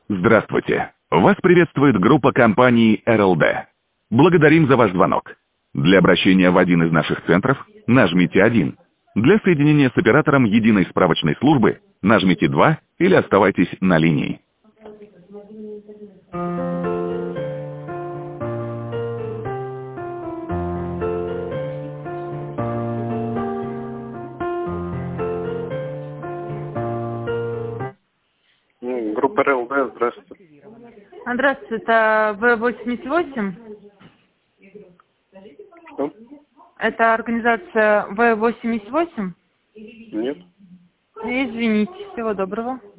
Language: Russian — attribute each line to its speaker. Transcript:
Speaker 1: Здравствуйте. Вас приветствует группа компаний РЛД. Благодарим за ваш звонок. Для обращения в один из наших центров нажмите 1. Для соединения с оператором единой справочной службы нажмите 2 или оставайтесь на линии.
Speaker 2: Группа РЛД, здравствуйте.
Speaker 3: Здравствуйте, это В88?
Speaker 2: Что?
Speaker 3: Это организация В88?
Speaker 2: Нет.
Speaker 3: Извините, всего доброго.